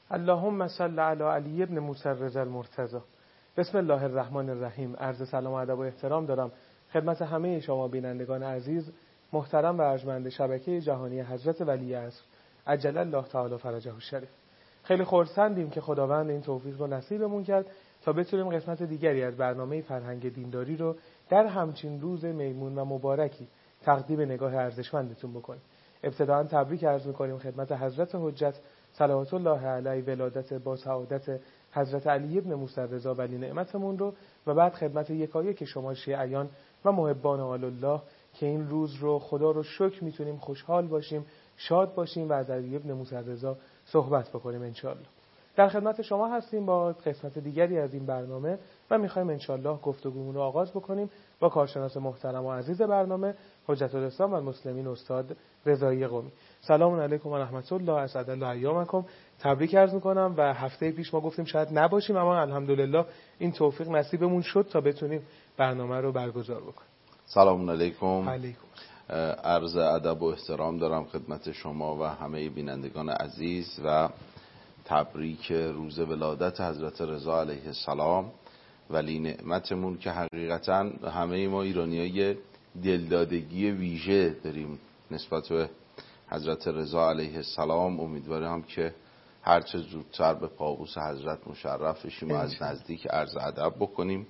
اللهم صل علی علی ابن موسی الرضا المرتضی. بسم الله الرحمن الرحیم. عرض سلام و ادب و احترام دارم خدمت همه شما بینندگان عزیز، محترم و ارجمند شبکه جهانی حضرت ولی عصر عجل الله تعالی فرجه الشریف. خیلی خرسندیم که خداوند این توفیق رو نصیبمون کرد تا بتونیم قسمت دیگری از برنامه فرهنگ دینداری رو در همچین روز میمون و مبارکی تقدیم نگاه ارزشمندتون بکنیم. ابتداً تبریک عرض می‌کنیم خدمت حضرت حجت صلوات الله علیه ولادت با سعادت حضرت علی ابن موسی الرضا ولی نعمتمون رو، و بعد خدمت یکایک شما شیعیان و محبان آل الله که این روز رو خدا رو شکر میتونیم خوشحال باشیم، شاد باشیم و از علی ابن موسی الرضا صحبت بکنیم انشالله. در خدمت شما هستیم با قسمت دیگری از این برنامه و میخوایم انشالله گفتگومون رو آغاز بکنیم با کارشناس محترم و عزیز برنامه حجت الاسلام و المسلمین استاد رضایی قمی. سلام علیکم و رحمت الله، اسعد الله ایامکم. تبریک عرض میکنم و هفته پیش ما گفتیم شاید نباشیم، اما الحمدلله این توفیق نصیبمون شد تا بتونیم برنامه رو برگزار بکنیم. سلام علیکم. علیکم. عرض ادب و احترام دارم خدمت شما و همه بینندگان عزیز و تبریک روز ولادت حضرت رضا علیه السلام ولی نعمتمون که حقیقتا همه ما ایرانیای دلدادگی ویژه داریم نسبت به حضرت رضا علیه السلام. امیدوارم که هرچه زودتر به پابوس حضرت مشرف بشیم و از نزدیک عرض ادب بکنیم.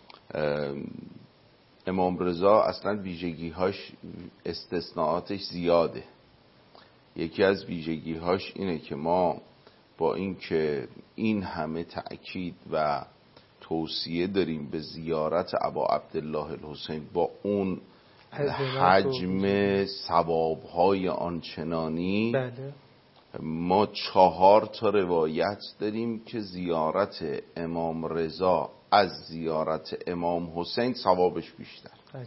امام رضا اصلا ویژگی‌هاش استثناءاتش زیاده. یکی از ویژگی‌هاش اینه که ما با اینکه این همه تأکید و توصیه داریم به زیارت ابا عبدالله الحسین با اون حجم ثواب‌های آنچنانی، بله. ما 4 روایت داریم که زیارت امام رضا از زیارت امام حسین ثوابش بیشتر.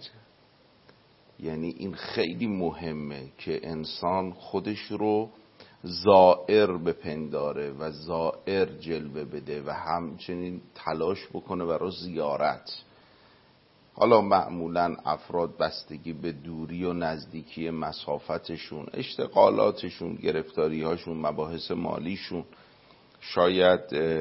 یعنی این خیلی مهمه که انسان خودش رو زائر بپنداره و زائر جلوه بده و همچنین تلاش بکنه برای زیارت. حالا معمولا افراد بستگی به دوری و نزدیکی مسافتشون، اشتغالاتشون، گرفتاریهاشون، مباحث مالیشون شاید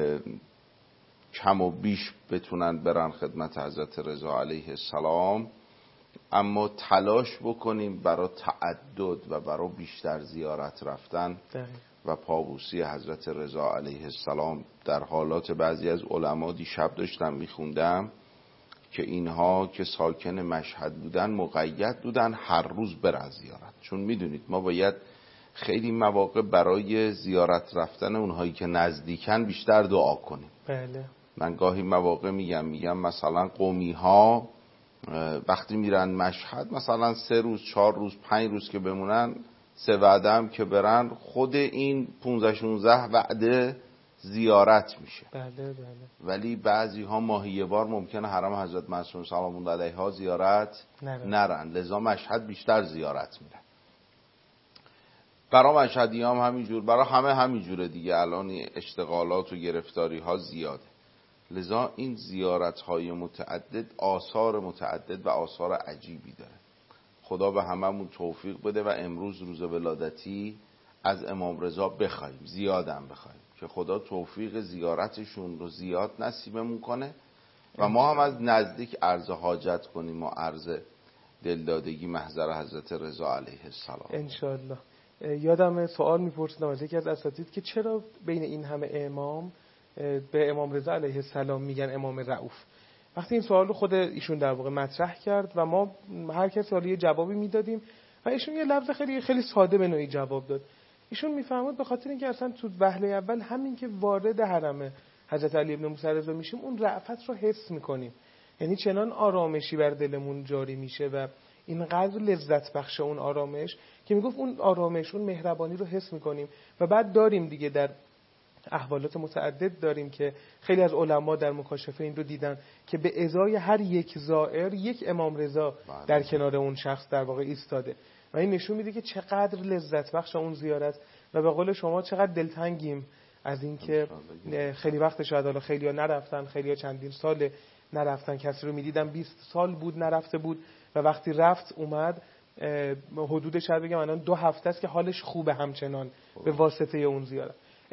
کم و بیش بتونن برن خدمت حضرت رضا علیه السلام، اما تلاش بکنیم برای تعدد و برای بیشتر زیارت رفتن و پابوسی حضرت رضا علیه السلام. در حالات بعضی از علما دیشب داشتم میخوندم که اینها که ساکن مشهد بودن مقید بودن هر روز برن زیارت، چون میدونید ما باید خیلی مواقع برای زیارت رفتن اونهایی که نزدیکن بیشتر دعا کنیم. بله. من گاهی مواقع میگم مثلا قومی ها وقتی میرن مشهد مثلا 3 روز 4 روز 5 روز که بمونن، 3 وعده هم که برن، خود این 15-16 وعده زیارت میشه. بله. ولی بعضی ها ماهی یه بار ممکنه حرم حضرت معصومه سلام الله علیها زیارت نرن، لذا مشهد بیشتر زیارت میرن. برای مشهدی هم همینجور، برای همه همینجوره دیگه. الان اشتغالات و گرفتاری ها زیاده، لذا این زیارت های متعدد آثار متعدد و آثار عجیبی داره. خدا به هممون توفیق بده و امروز روز ولادتی از امام رضا بخوایم، زیادم بخوایم که خدا توفیق زیارتشون رو زیاد نصیبمون کنه و ما هم از نزدیک عرض حاجت کنیم و عرض دلدادگی محضر حضرت رضا علیه السلام انشالله. یادم سوال میپرسیدم از یکی از اساتید که چرا بین این همه امام به امام رضا علیه السلام میگن امام رؤوف. وقتی این سوال رو خود ایشون در واقع مطرح کرد و ما هر کسی حالا یه جوابی میدادیم و ایشون یه لفظ خیلی ساده به نوعی جواب داد. ایشون میفهمد به خاطر اینکه اصلا تو وهله اول همین که وارد حرم حضرت علی ابن موسی رضا میشیم اون رأفت رو حس میکنیم، یعنی چنان آرامشی بر دلمون جاری میشه و اینقدر لذت بخش اون آرامش که میگفت اون آرامش، اون مهربانی رو حس میکنیم. و بعد داریم دیگه در احوالات متعدد داریم که خیلی از علما در مکاشفه این رو دیدن که به ازای هر یک زائر یک امام رضا در کنار اون شخص در واقع ایستاده و این نشون میده که چقدر لذت بخش اون زیارت و به قول شما چقدر دلتنگیم از این که خیلی وقت شاید حالا خیلی‌ها نرفتن، خیلی‌ها چندین سال نرفتن. کسی رو میدیدم 20 سال بود نرفته بود و وقتی رفت اومد حدود شاید بگم الان 2 هفته است که حالش خوبه همچنان به واسطه اون زیارت.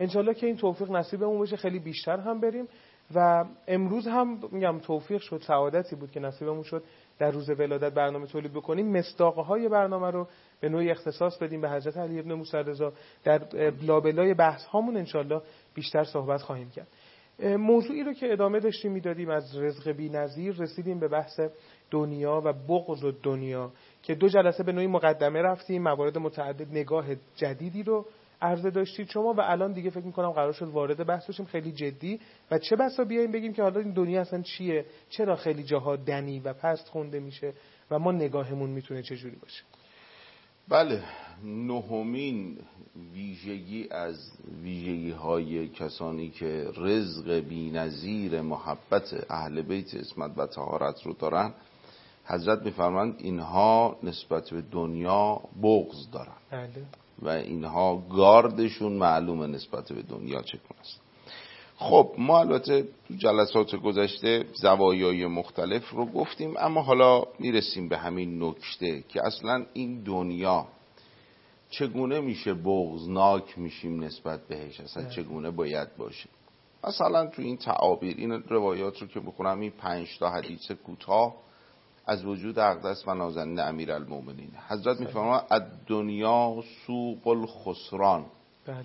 انشالله که این توفیق نصیبمون بشه، خیلی بیشتر هم بریم. و امروز هم میگم توفیق شد، سعادتی بود که نصیبمون شد در روز ولادت برنامه تولید بکنیم، مصداق‌های برنامه رو به نوعی اختصاص بدیم به حضرت علی ابن موسی رضا. در لابلای بحث هامون انشالله بیشتر صحبت خواهیم کرد. موضوعی رو که ادامه داشتیم میدادیم از رزق بی‌نظیر، رسیدیم به بحث دنیا و بغض دنیا که 2 جلسه به نوعی مقدمه رفتیم، موارد متعدد، نگاه جدیدی رو عرضه داشتید شما و الان دیگه فکر می‌کنم قرار شد وارد بحث بشیم خیلی جدی و چه بسا بیایم بگیم که حالا این دنیا اصلا چیه، چرا خیلی جاها دنی و پست خونده میشه و ما نگاهمون میتونه چجوری باشه. بله، 9مین ویژگی از ویژگی‌های کسانی که رزق بی‌نظیر محبت اهل بیت عصمت و طهارت رو دارن، حضرت می‌فرمایند اینها نسبت به دنیا بغض دارن. بله. و اینها گاردشون معلومه نسبت به دنیا چگونه است. خب ما البته تو جلسات گذشته زوایای مختلف رو گفتیم، اما حالا میرسیم به همین نکته که اصلا این دنیا چگونه میشه بغضناک میشیم نسبت بهش، اصلا چگونه باید باشه. مثلا تو این تعابیر، این روایات رو که بخونم، این 5 تا حدیث کوتاه از وجود اقدس و نازنین امیرالمومنین، حضرت میفرماید الدنیا سوق الخسران. بله.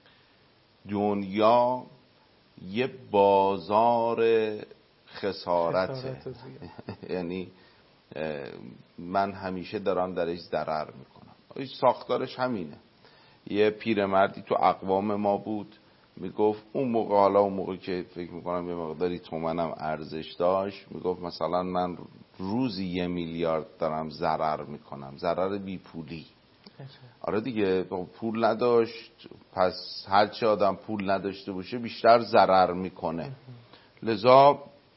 دنیا یه بازار خسارته. یعنی من همیشه دارم درش ضرر میکنم. ساختارش همینه. یه پیرمردی تو اقوام ما بود، میگفت اون موقع، حالا اون موقع که فکر میکنم یه مقداری تومنم ارزش داشت، میگفت مثلا من روزی 1 میلیارد دارم ضرر میکنم، ضرر بی پولی. آره دیگه، پول نداشت، پس هرچی آدم پول نداشته باشه بیشتر ضرر میکنه. لذا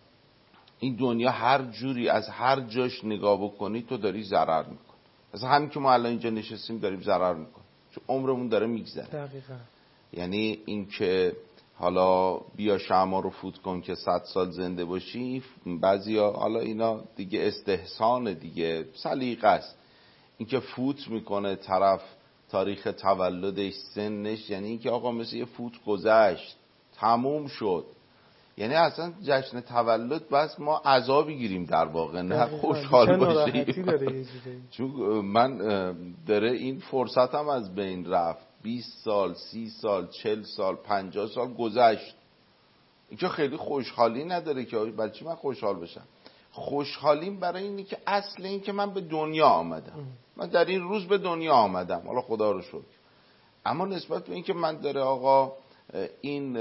این دنیا هر جوری از هر جاش نگاه بکنی تو داری ضرر میکنی. مثلا همین که ما الان اینجا نشستیم داریم ضرر میکنیم، چون عمرمون داره میگذره. دقیقاً. یعنی این که حالا بیا شمع رو فوت کن که 100 سال زنده باشی، بعضیا حالا اینا دیگه استحسان، دیگه سلیقه است. این که فوت میکنه طرف تاریخ تولدش، سنش، یعنی این که آقا مثل یه فوت گذشت تموم شد. یعنی اصلا جشن تولد بس ما عذابی گیریم در واقع، نه خوشحال باشیم. چون من داره این فرصت هم از بین رفت. 20 سال، 30 سال، 40 سال، 50 سال گذشت. این که خیلی خوشحالی نداره که برای چی من خوشحال بشم. خوشحالیم برای اینی که اصل این که من به دنیا آمدم، من در این روز به دنیا آمدم، حالا خدا رو شکر. اما نسبت به این که من داره آقا این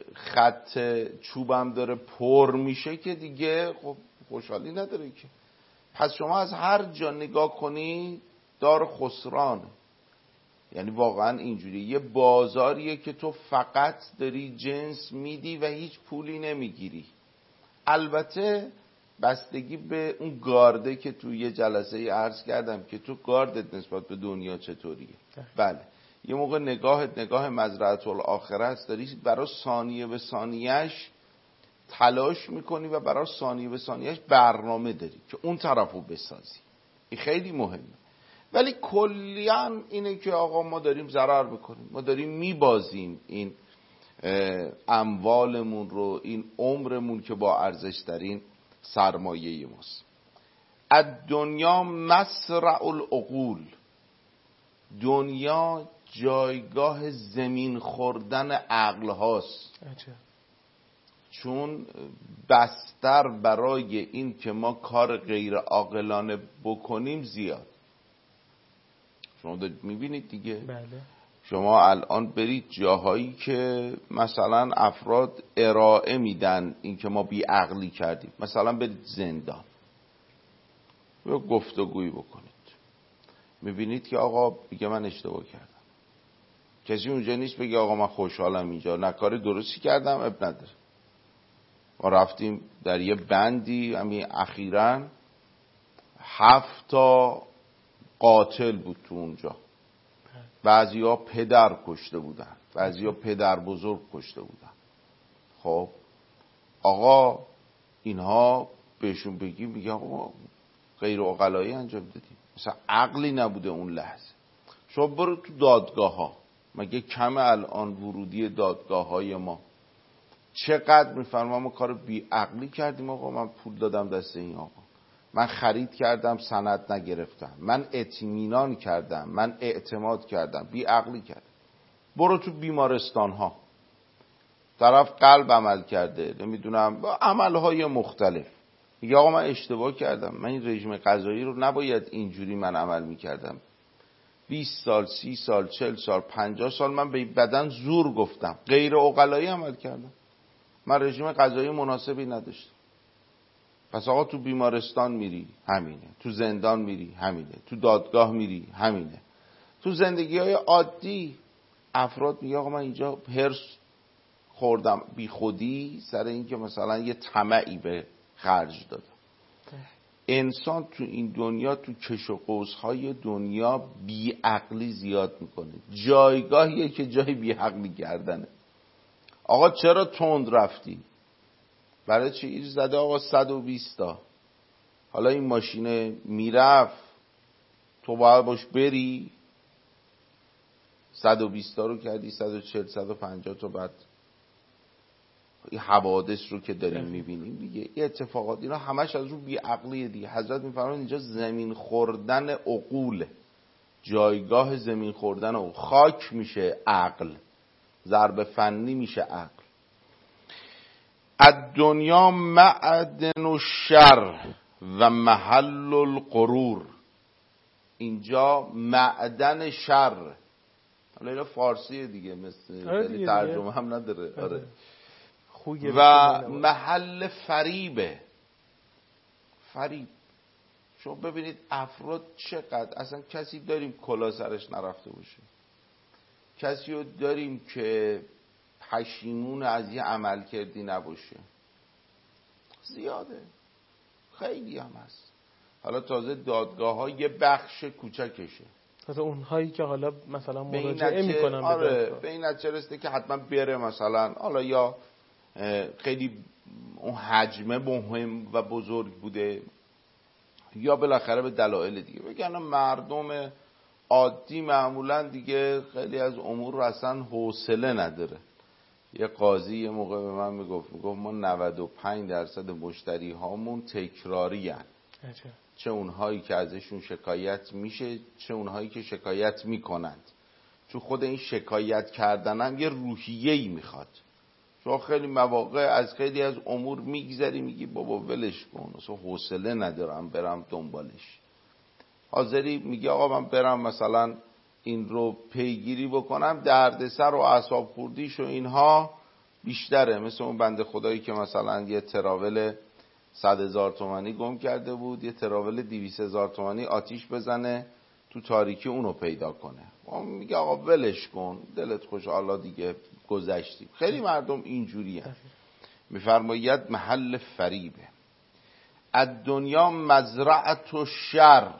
خط چوبم داره پر میشه که دیگه خب خوشحالی نداره که. پس شما از هر جا نگاه کنی دار خسرانه. یعنی واقعا اینجوری یه بازاریه که تو فقط داری جنس میدی و هیچ پولی نمیگیری. البته بستگی به اون گارده که تو یه جلسه عرض کردم که تو گاردت نسبت به دنیا چطوریه. بله، یه موقع نگاه مزرعه الاخره است، داری برای ثانیه به ثانیهش تلاش میکنی و برای ثانیه به ثانیهش برنامه داری که اون طرفو بسازی. این خیلی مهمه. ولی کلیاً اینه که آقا ما داریم ضرر میکنیم، ما داریم میبازیم این اموالمون رو، این عمرمون که با ارزش ترین سرمایه ماست. الدنیا مسرع العقول. دنیا جایگاه زمین خوردن عقل هاست. چون بستر برای این که ما کار غیر عاقلانه بکنیم زیاد. شما دارید میبینید دیگه. بله. شما الان برید جاهایی که مثلا افراد ارائه میدن این که ما بی عقلی کردیم، مثلا برید زندان یا گفتگویی بکنید، میبینید که آقا میگه من اشتباه کردم. کسی اونجا نیست بگه آقا من خوشحالم اینجا، نه کار درستی کردم، اب نداره. ما رفتیم در یه بندی همین اخیراً 7 تا قاتل بود تو اونجا. بعضیا پدر کشته بودن، بعضیا پدر بزرگ کشته بودن. خب آقا اینها بهشون بگیم میگن آقا غیر عقلایی انجام دادیم، مثلا عقلی نبوده اون لحظه. شما برو تو دادگاه ها، مگه کم الان ورودی دادگاه های ما؟ چقدر میفرمام ما کار بیعقلی کردیم. آقا من پول دادم دست این آقا، من خرید کردم سند نگرفتم، من اطمینان کردم، من اعتماد کردم، بیعقلی کردم. برو تو بیمارستان ها، طرف قلب عمل کرده، نمیدونم با عملهای مختلف، میگه آقا من اشتباه کردم، من این رژیم غذایی رو نباید اینجوری من عمل میکردم. 20 سال 30 سال 40 سال 50 سال من به بدن زور گفتم، غیر عقلایی عمل کردم، من رژیم غذایی مناسبی نداشتم. پس آقا تو بیمارستان میری همینه، تو زندان میری همینه، تو دادگاه میری همینه. تو زندگی های عادی افراد میگه آقا من اینجا هرس خوردم بی خودی سر این که مثلا یه طمعی به خرج دادم. انسان تو این دنیا تو کش و قوس‌های دنیا بیعقلی زیاد میکنه. جایگاهیه که جای بیعقلی کردنه. آقا چرا تند رفتی؟ برای چی ایش زده آقا 120 تا. حالا این ماشینه میرفت تو باید باش بری 120 تا رو کردی 140 150 تا. بعد این حوادث رو که داریم میبینیم دیگه، این اتفاقات اینا همش از رو بیعقلیه دیگه. حضرت میفرمایند اینجا زمین خوردن عقوله، جایگاه زمین خوردن عقول. خاک میشه عقل، ضرب فنی میشه عقل. الدنیا معدن الشر و محل الغرور. اینجا معدن شر، حالا اینا فارسیه دیگه، مثل ترجمه هم نداره. آره. و محل فریبه. فریب. شما ببینید افراد چقدر، اصلا کسی داریم کلا سرش نرفته باشه؟ کسی رو داریم که پشیمون از یه عمل کردی نباشه؟ زیاده، خیلی هم هست. حالا تازه دادگاه ها یه بخش کوچکشه، تازه اونهایی که حالا مثلا مراجعه میکنن به این نتیجه رسیده که حتما بره مثلا، حالا یا خیلی اون حجمه مهم و بزرگ بوده، یا بالاخره به دلایل دیگه. بگن مردم عادی معمولا دیگه خیلی از امور رو اصلا حوصله نداره. یه قاضی یه موقع به من میگفت ما 95% مشتری هامون تکراری هن. چه اونهایی که ازشون شکایت میشه، چه اونهایی که شکایت میکنند. چون خود این شکایت کردن هم یه روحیه‌ای میخواد. چون خیلی مواقع از خیلی از امور میگذری میگی بابا ولش کن، اصلا حوصله ندارم برم دنبالش. حاضری میگی آقا من برم مثلا این رو پیگیری بکنم، دردسر و اعصاب خوردیش و اینها بیشتره. مثل اون بنده خدایی که مثلا یه تراول 100,000 تومانی گم کرده بود، یه تراول 200,000 تومانی آتیش بزنه تو تاریکی اونو پیدا کنه. میگه آقا ولش کن، دلت خوش، حالا دیگه گذشتیم. خیلی مردم اینجوری هست. میفرماید محل فریبه. الدنیا مزرعة الشر.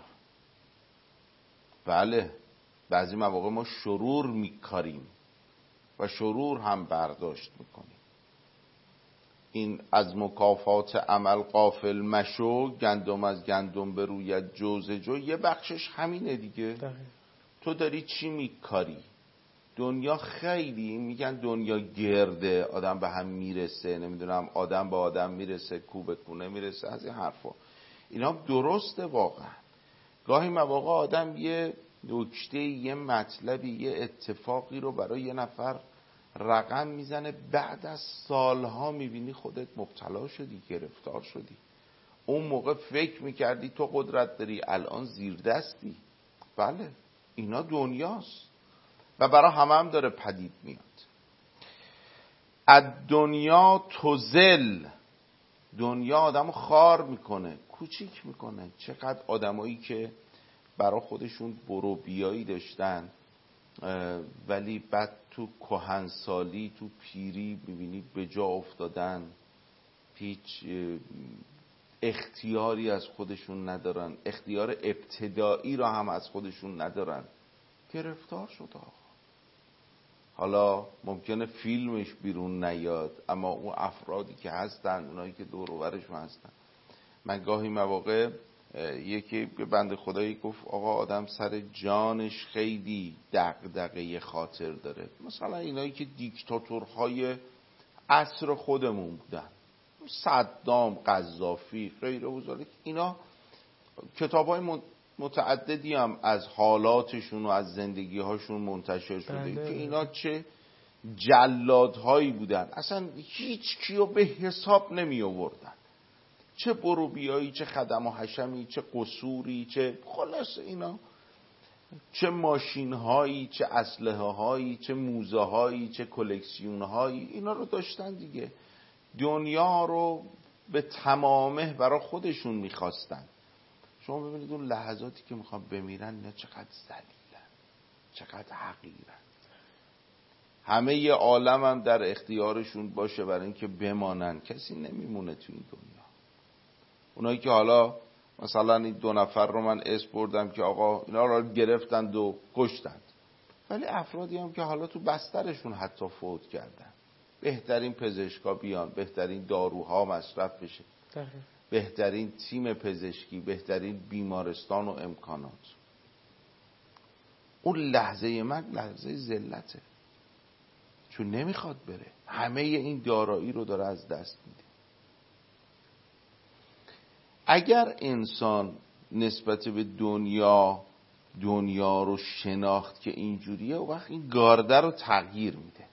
بله، بعضی مواقع ما شرور میکاریم و شرور هم برداشت میکنیم. این از مکافات عمل غافل مشو، گندم از گندم بروید جوز جو، یه بخشش همینه دیگه. تو داری چی میکاری؟ دنیا خیلی میگن دنیا گرده، آدم به هم میرسه، نمیدونم آدم به آدم میرسه، کو به کونه میرسه، از این حرفا. اینا درسته واقعا. گاهی مواقع آدم یه نکته، یه مطلبی، یه اتفاقی رو برای یه نفر رقم میزنه، بعد از سالها میبینی خودت مبتلا شدی، گرفتار شدی. اون موقع فکر میکردی تو قدرت داری، الان زیر دستی. بله، اینا دنیاست و برای همه هم داره پدید میاد. الدنیا تزل. دنیا آدمو خار میکنه، کوچیک میکنه. چقدر آدمایی که برای خودشون برو بیایی داشتن ولی بعد تو کهنسالی، تو پیری میبینی به جا افتادن، هیچ اختیاری از خودشون ندارن، اختیار ابتدایی را هم از خودشون ندارن. گرفتار شد آقا. حالا ممکنه فیلمش بیرون نیاد، اما اون افرادی که هستن، اونایی که دور و برشون هستن. من گاهی مواقع یکی به بنده خدایی گفت آقا آدم سر جانش خیلی دغدغه خاطر داره. مثلا اینایی که دیکتاتورهای عصر خودمون بودن، صدام، قذافی، غیره و ذالک، اینا کتاب‌های متعددی هم از حالاتشون و از زندگی‌هاشون منتشر شده که اینا چه جلادهایی بودن، اصلا هیچ کیو به حساب نمی آوردن، چه بروبیایی، چه خدم و حشمی، چه قصوری، چه خلاص اینا، چه ماشین‌هایی، چه اسلحه‌هایی، چه موزه‌هایی، چه کلکسیون‌هایی، اینا رو داشتن دیگه. دنیا رو به تمامه برای خودشون می‌خواستن. شما ببینید اون لحظاتی که میخوان بمیرن اینا چقدر ذلیلن، چقدر حقیرن. همه ی عالم هم در اختیارشون باشه برای اینکه بمانن، کسی نمیمونه تو این دنیا. اونایی که حالا مثلا این 2 نفر رو من اسم بردم که آقا اینا رو گرفتند و کشتند، ولی افرادی هم که حالا تو بسترشون حتی فوت کردن. بهترین پزشکا بیان، بهترین داروها مصرف بشه، بهترین تیم پزشکی، بهترین بیمارستان و امکانات. اون لحظه مرگ لحظه ذلته، چون نمیخواد بره، همه این دارایی رو داره از دست میده. اگر انسان نسبت به دنیا رو شناخت که اینجوریه، و وقت این گارده رو تغییر میده.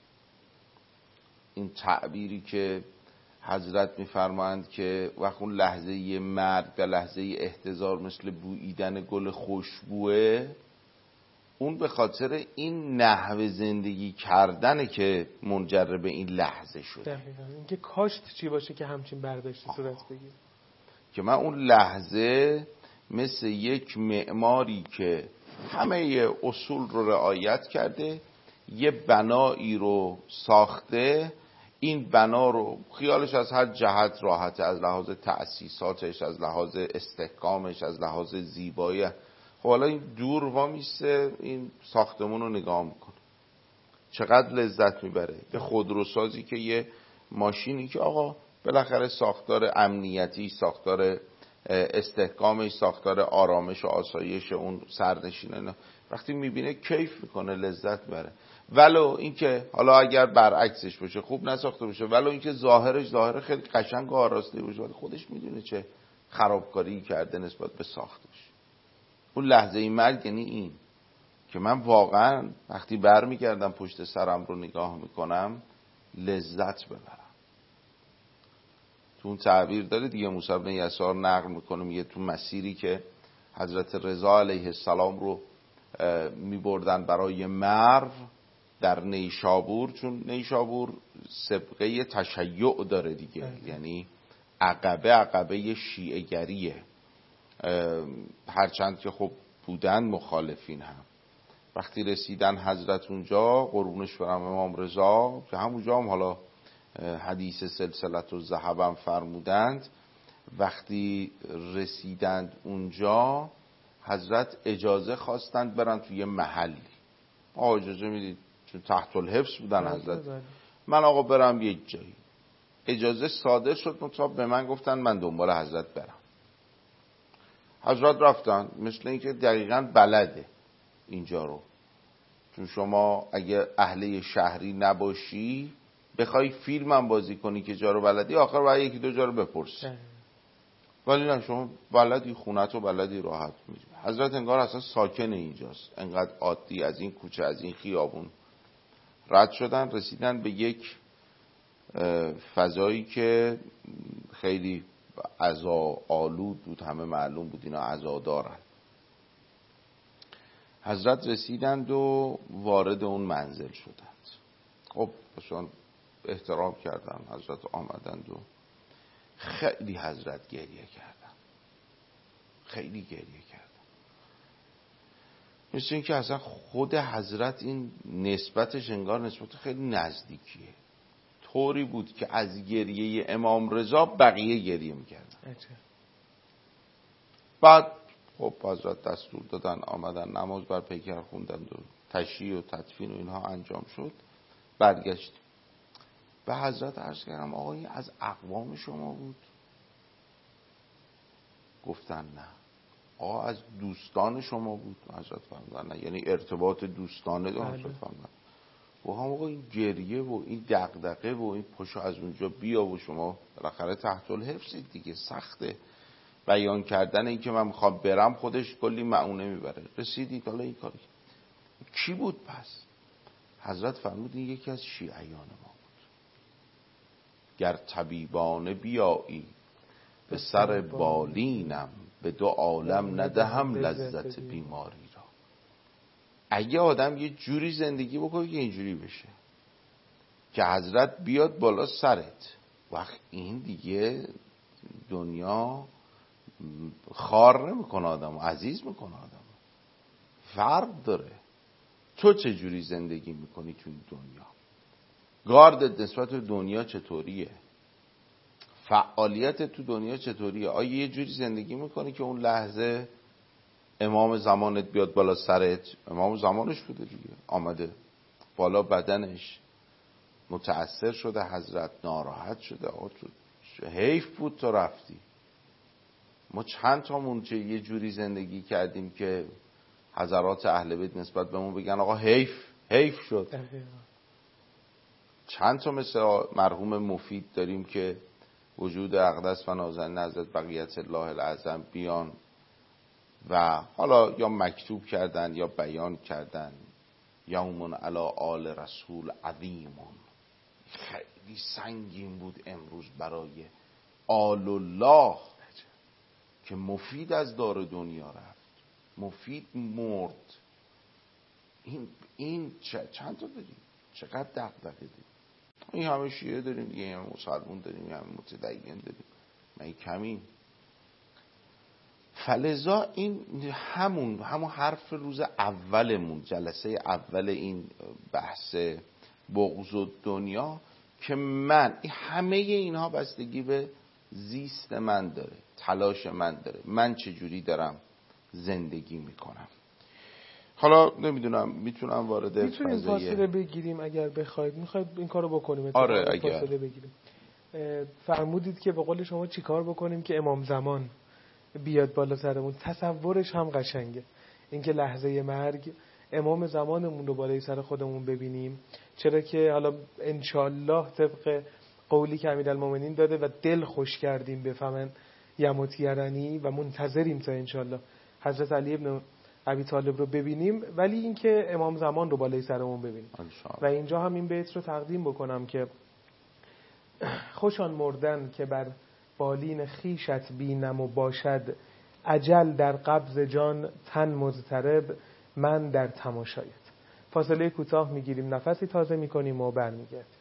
این تعبیری که حضرت میفرمایند که وقت اون لحظه مرگ و لحظه احتضار مثل بوییدن گل خوشبوه، اون به خاطر این نحوه زندگی کردنه که منجر به این لحظه شده. دقیقاً اینکه کاشت چی باشه که همچین برداشتی صورت بگیره، که من اون لحظه مثل یک معماری که همه اصول رو رعایت کرده، یه بنایی رو ساخته، این بنا رو خیالش از هر جهت راحته، از لحاظ تأسیساتش، از لحاظ استحکامش، از لحاظ زیبایی. خب حالا این دور وامیسته این ساختمون رو نگاه میکنه، چقدر لذت میبره. به خودروسازی که یه ماشینی که آقا بالاخره ساختار امنیتی، ساختار استحکامش، ساختار آرامش و آسایش اون سرنشینه، وقتی میبینه کیف میکنه، لذت میبره. ولو اینکه حالا اگر برعکسش باشه، خوب نساخته باشه، ولو اینکه ظاهر خیلی قشنگ و آراسته باشه، ولی خودش میدونه چه خرابکاری کرده نسبت به ساختش. اون لحظه مرگ یعنی این که من واقعا وقتی برمیگردم پشت سرم رو نگاه میکنم لذت ببرم. تو اون تعبیر داره دیگه، موسی بن یسار نقل میکنه، میگه تو مسیری که حضرت رضا علیه السلام رو میبردن برای مرو در نیشابور، چون نیشابور سبقه تشیع داره دیگه، یعنی عقبه شیعه گریه، هرچند که خب بودن مخالفین هم. وقتی رسیدن حضرت اونجا قربونش برم امام رضا، که همونجا هم حالا حدیث سلسلت الذهب هم فرمودند، وقتی رسیدند اونجا حضرت اجازه خواستند برن توی محلی. اجازه میدید چون تحت الحفظ بودن حضرت، من آقا برم یک جایی. اجازه صادر شد، مطابق به من گفتن من دنبال حضرت برم. حضرت رفتن، مثل اینکه دقیقاً بلده اینجا رو، چون شما اگه اهل شهری نباشی بخوای فیلم هم بازی کنی که جا رو بلدی، آخر باید 1-2 جا رو بپرسی. ولی نه، شما بلدی، خونت رو بلدی، راحت میری. حضرت انگار اصلا ساکن اینجاست، انقدر عادی از این کوچه، از این خیابون رد شدن، رسیدن به یک فضایی که خیلی عزا آلود بود، همه معلوم بود اینا عزا دارن. حضرت رسیدند و وارد اون منزل شدند. خب بسیار احترام کردن، حضرت آمدند و خیلی حضرت گریه کردن، خیلی گریه کردن. مثل این که اصلا خود حضرت این نسبتش انگار نسبت خیلی نزدیکیه، طوری بود که از گریه امام رضا بقیه گریه میکردن. بعد خب حضرت دستور دادن، آمدن نماز بر پیکر خوندند و تشییع و تدفین و اینها انجام شد. برگشت به حضرت عرض کردم آقا این از اقوام شما بود؟ گفتن نه. از دوستان شما بود حضرت فرمودن، یعنی ارتباط دوستانه داشت حضرت فرمودن. و هم آقا این گریه و این دغدغه و این پشو از اونجا بیا و شما بالاخره تحت الحفظید دیگه، سخته بیان کردن این که من میخوام برم خودش کلی معونه میبره. رسیدید حالا این کاری کی بود پس؟ حضرت فرمود این یکی از شیعیان ما بود. گر طبیبانه بیایی به سر بالینم، به دو عالم ندهم لذت بیماری را. اگه آدم یه جوری زندگی بکنه که اینجوری بشه که حضرت بیاد بالا سرت، وقت این دیگه دنیا خار نمیکنه آدم، عزیز میکنه آدم. فرق داره تو چه جوری زندگی میکنی تو این دنیا، گاردت نسبت به دنیا چطوریه، فعالیت تو دنیا چطوریه. آیا یه جوری زندگی میکنی که اون لحظه امام زمانت بیاد بالا سرت؟ امام زمانش بوده دیگه، آمده بالا بدنش، متأثر شده حضرت، ناراحت شده، حیف بود تو رفتی. ما چند تامون یه جوری زندگی کردیم که حضرات اهل بیت نسبت به ما بگن آقا حیف شد. چند تا مثل مرحوم مفید داریم که وجود اقدس و نازنین حضرت بقیت الله العظم بیان و حالا یا مکتوب کردن یا بیان کردن یومون علی آل رسول عظیمون، خیلی سنگین بود امروز برای آل الله که مفید از دار دنیا رفت، مفید مرد. این چند تا داریم، چقدر دغدغه داریم. این همه شیعه داریم دیگه، این همه مسلمون داریم، این همه متدین داریم، ما کمیم. فلذا این همون حرف روز اولمون، جلسه اول این بحث بغض و دنیا، که من همه اینها بستگی به زیست من داره، تلاش من داره، من چجوری دارم زندگی میکنم. حالا نمیدونم میتونم وارد میتونیم فاصله بگیریم اگر بخواید، میخواید این کارو بکنیم؟ آره اگر فاصله بگیریم. فرمودید که به قول شما چیکار بکنیم که امام زمان بیاد بالا سرمون. تصورش هم قشنگه، اینکه لحظه مرگ امام زمانمون رو بالای سر خودمون ببینیم. چرا که حالا انشالله طبق قولی که امیرالمومنین داده و دل خوش کردیم بفهمن یموت یرنی و منتظریم تا انشالله حضرت علی ابن ابی طالب رو ببینیم، ولی اینکه امام زمان رو بالای سرمون ببینیم. و اینجا هم این بیت رو تقدیم بکنم که خوشان مردن که بر بالین خیشت بینم و باشد، اجل در قبض جان تن مضطرب، من در تماشایت. فاصله کوتاه میگیریم، نفسی تازه میکنیم و برمیگردیم.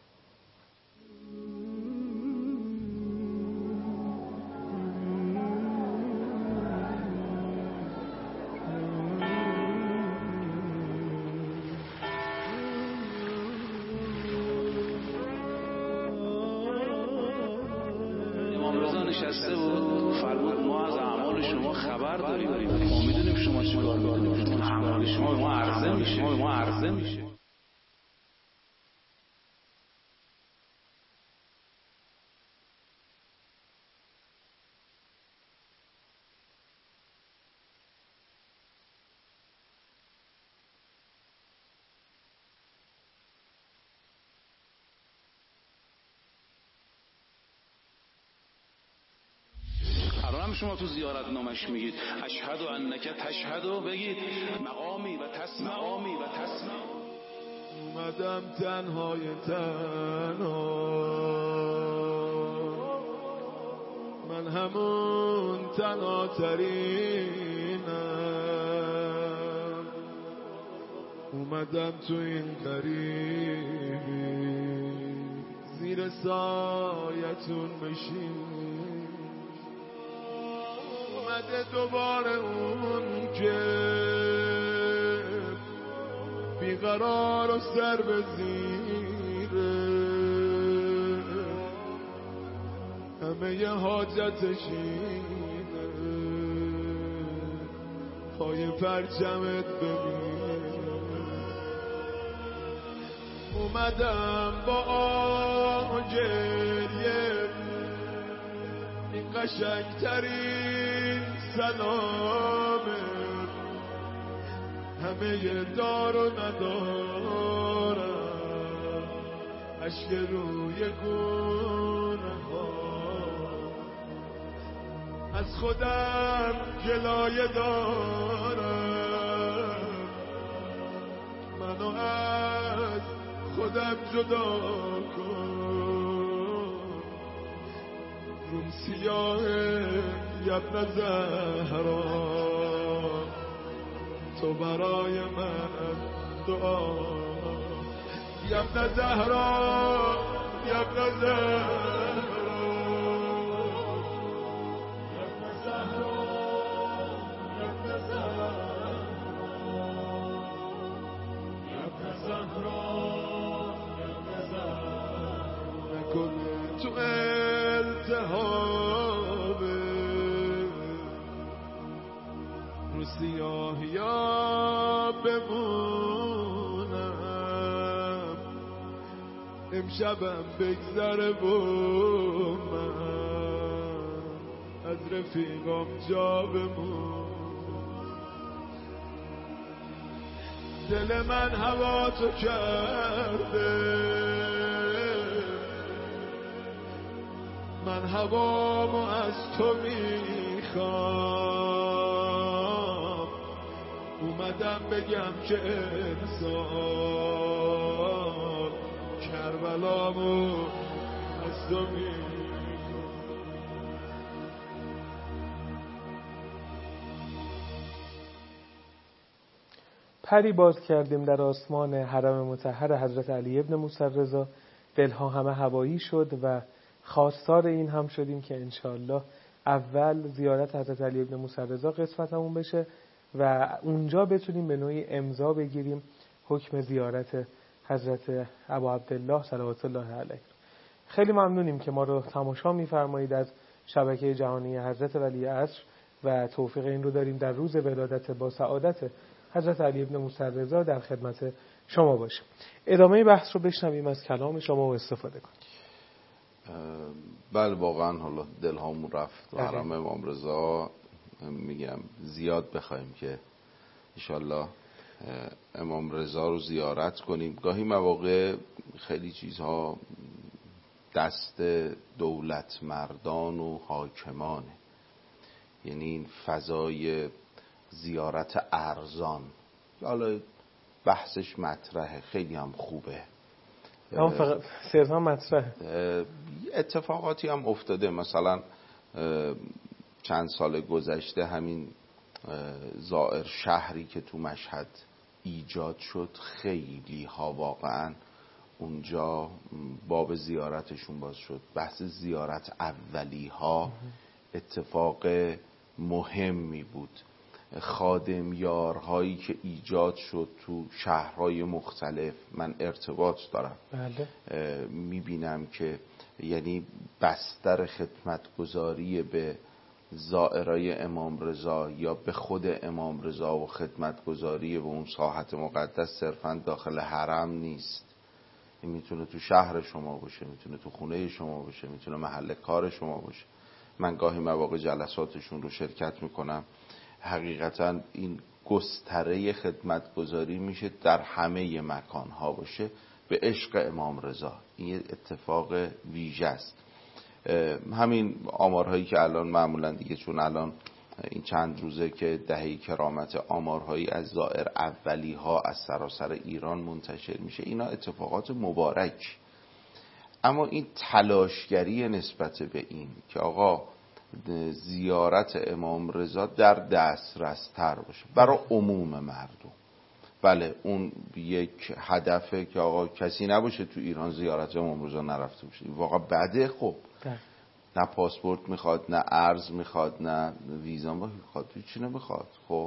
نشسته بود فرمود ما از اعمال شما خبر داریم، ما میدونیم شما چیکار میکنید، اعمال شما ما عرضه میشه. شما تو زیارت نامش میگید اشهد انک تشهد، بگید مقامی و تسمع. اومدم تنها من همون تنها ترینم، اومدم تو این غریبی زیر سایتون بشین. اومده دوباره اون که بیقرار و سر به زیره، همه ی حاجتش اینه پای پرچمت ببین. اومدم با آه و گریه این قشنگترین سلامه، همه دار و ندارم، عشق روی گونه ها، از خودم جلایه دارم، منو از خودم جدا کن، روم سیاهه یبن زهرا، تو برای من دعا، یبن زهرا یبن زهرا، یبن زهرا یبن زهرا، یبن زهرا یبن زهرا، نکنه تو التهابه رو سیاهیا بمونم، امشبم بگذره با من، از رفیقام جا بمون، دل من هوا تو کرده، من هوامو از تو میخوام، اومدم بگم که انسان کربلامو از تو میخوام. پری باز کردیم در آسمان حرم مطهر حضرت علی ابن موسی رضا، دلها همه هوایی شد و خواستار این هم شدیم که انشاءالله اول زیارت حضرت علی ابن موسی رضا قسمتمون بشه و اونجا بتونیم به نوعی امضا بگیریم حکم زیارت حضرت ابو عبدالله صلوات الله علیه. خیلی ممنونیم که ما رو تماشا می‌فرمایید از شبکه جهانی حضرت ولی عصر و توفیق این رو داریم در روز ولادت با سعادت حضرت علی ابن موسی رضا در خدمت شما باشیم. ادامه بحث رو بشنویم از کلام شما و استفاده کنیم. بله واقعا حالا دلهامون رفت و حرم امام رضا میگم زیاد بخوایم که انشالله امام رضا رو زیارت کنیم. گاهی مواقع خیلی چیزها دست دولت مردان و حاکمانه، یعنی این فضای زیارت ارزان، حالا بحثش مطرحه، خیلی هم خوبه، اما فقط صرفا مطرحه. اتفاقاتی هم افتاده، مثلا چند سال گذشته همین زائر شهری که تو مشهد ایجاد شد، خیلی ها واقعا اونجا باب زیارتشون باز شد. بحث زیارت اولی ها اتفاق مهمی بود. خادمیارهایی که ایجاد شد تو شهرهای مختلف، من ارتباط دارم، میبینم که یعنی بستر خدمتگزاری به زائرای امام رضا یا به خود امام رضا و خدمتگزاری به اون ساحت مقدس صرفا داخل حرم نیست. میتونه تو شهر شما باشه، میتونه تو خونه شما باشه، میتونه محل کار شما باشه. من گاهی مواقع جلساتشون رو شرکت میکنم. حقیقتا این گستره خدمتگزاری میشه در همه مکانها باشه به عشق امام رضا. این اتفاق ویژه است. همین آمارهایی که الان معمولا دیگه، چون الان این چند روزه که دهه کرامت، آمارهایی از زائر اولی ها از سراسر ایران منتشر میشه، اینا اتفاقات مبارک. اما این تلاشگری نسبت به این که آقا زیارت امام رضا در دسترس تر باشه برای عموم مردم، بله اون یک هدفه که آقا کسی نباشه تو ایران زیارت امام رضا نرفته باشه، واقعا بده. خب نه پاسپورت میخواد، نه ارز میخواد، نه ویزا میخواد، چی نمیخواد. خب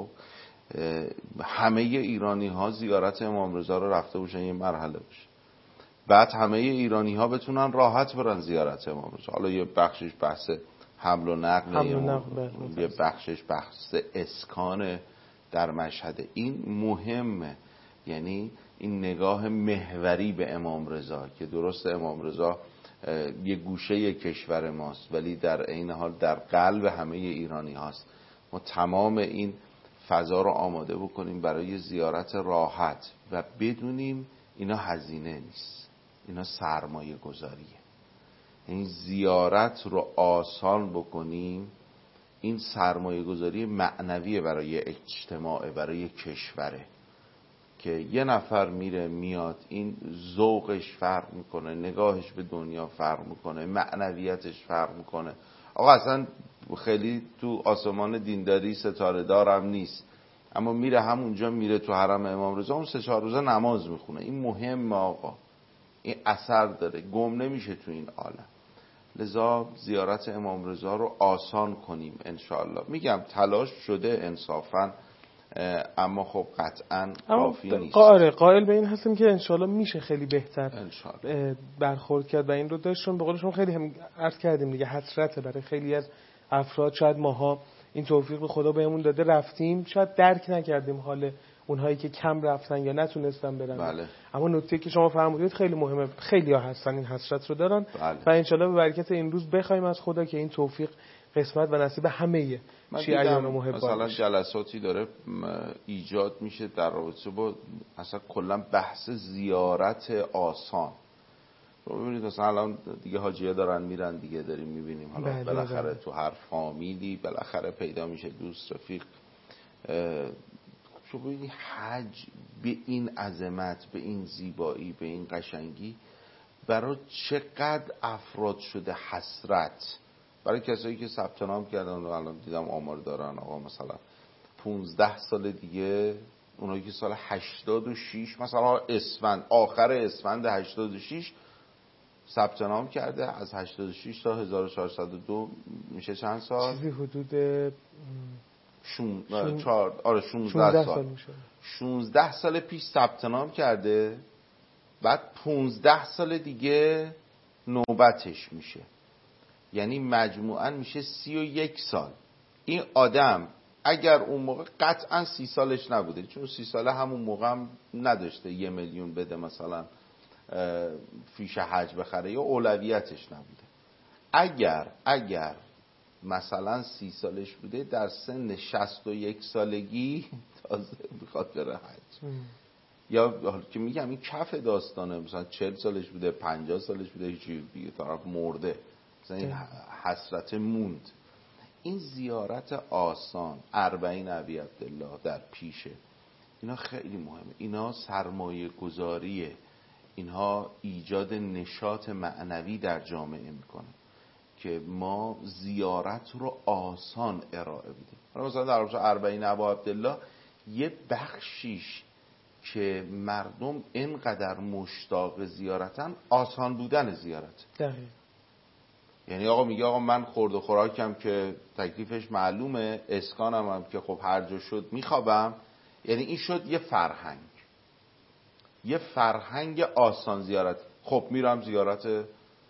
همه ایرانی ها زیارت امام رضا رو رفته باشن، یه مرحله باشه، بعد همه ایرانی ها بتونن راحت برن زیارت امام رضا. حالا یه بخشش بحث حمل و نقل، یه بخشش بحث اسکان در مشهد. این مهمه، یعنی این نگاه محوری به امام رضا که درست امام رضا یه گوشه کشور ماست، ولی در عین حال در قلب همه ایرانی هاست. ما تمام این فضا رو آماده بکنیم برای زیارت راحت و بدونیم اینا هزینه نیست، اینا سرمایه گذاریه. این زیارت رو آسان بکنیم، این سرمایه گذاری معنویه برای اجتماع، برای کشوره که یه نفر میره میاد، این ذوقش فرق میکنه، نگاهش به دنیا فرق میکنه، معنویتش فرق میکنه. آقا اصلا خیلی تو آسمان دینداری ستاره دارم نیست، اما میره همونجا، میره تو حرم امام رضا اون 3-4 روزه نماز میخونه. این مهمه آقا، این اثر داره، گم نمیشه تو این عالم. لذا زیارت امام رضا رو آسان کنیم انشاءالله. میگم تلاش شده انصافاً، اما خب قطعاً کافی نیست. قائل به این هستیم که انشاءالله میشه خیلی بهتر برخورد کرد و این رو داشتون. به قول شما خیلی هم عرض کردیم دیگه، حسرته برای خیلی از افراد. شاید ماها این توفیق به خدا بهمون داده رفتیم، شاید درک نکردیم حال اونهایی که کم رفتن یا نتونستن برن. بله. اما نکته که شما فرمودید خیلی مهمه، خیلی‌ها هستن این حسرت رو دارن. بله. و انشالله به برکت این روز بخوایم از خدا که این توفیق قسمت و نصیب همه شیعیان و محبان مثلا جلساتی داره ایجاد میشه در رابطه با اصلا کلا بحث زیارت آسان. ببینید مثلا الان دیگه حاجیه دارن میرن دیگه، داریم میبینیم حالا بالاخره تو هر فامیلی بالاخره پیدا میشه دوست رفیق. شو ببینید حج به این عظمت، به این زیبایی، به این قشنگی برای چقدر افراد شده حسرت. برای کسایی که ثبت نام کردن و الان دیدم آمار دارن، آقا مثلا 15 سال دیگه اونایی که سال 86 مثلا اسفند، آخر اسفند 86 ثبت نام کرده، از 86 تا 1402 میشه چند سال؟ چیزی حدود 16 سال میشه. 16 سال پیش ثبت نام کرده، بعد 15 سال دیگه نوبتش میشه، یعنی مجموعاً میشه 31 سال. این آدم اگر اون موقع قطعاً 30 سالش نبوده، چون 30 ساله همون موقع هم نداشته 1 میلیون بده مثلا فیش حج بخره یا اولویتش نبوده. اگر مثلا 30 سالش بوده، در سن 61 سالگی تازه بخواد بره حج. یا که میگم این کف داستانه، مثلا 40 سالش بوده، 50 سالش بوده، هیچی دیگه طرف مرده، مثلا این حسرت موند. این زیارت آسان 40 ابی عبدالله در پیشه، اینا خیلی مهمه، اینا سرمایه گذاریه، اینها ایجاد نشاط معنوی در جامعه میکنه که ما زیارت رو آسان ارائه بدیم. مثلا در رابطه 40 ابی عبدالله یه بخشیش که مردم اینقدر مشتاق زیارتن، آسان بودن زیارت. یعنی آقا میگه آقا من خورد و خوراکم که تکلیفش معلومه، اسکانم هم که خب هر جا شد میخوابم، یعنی این شد یه فرهنگ آسان زیارت. خب میرم زیارت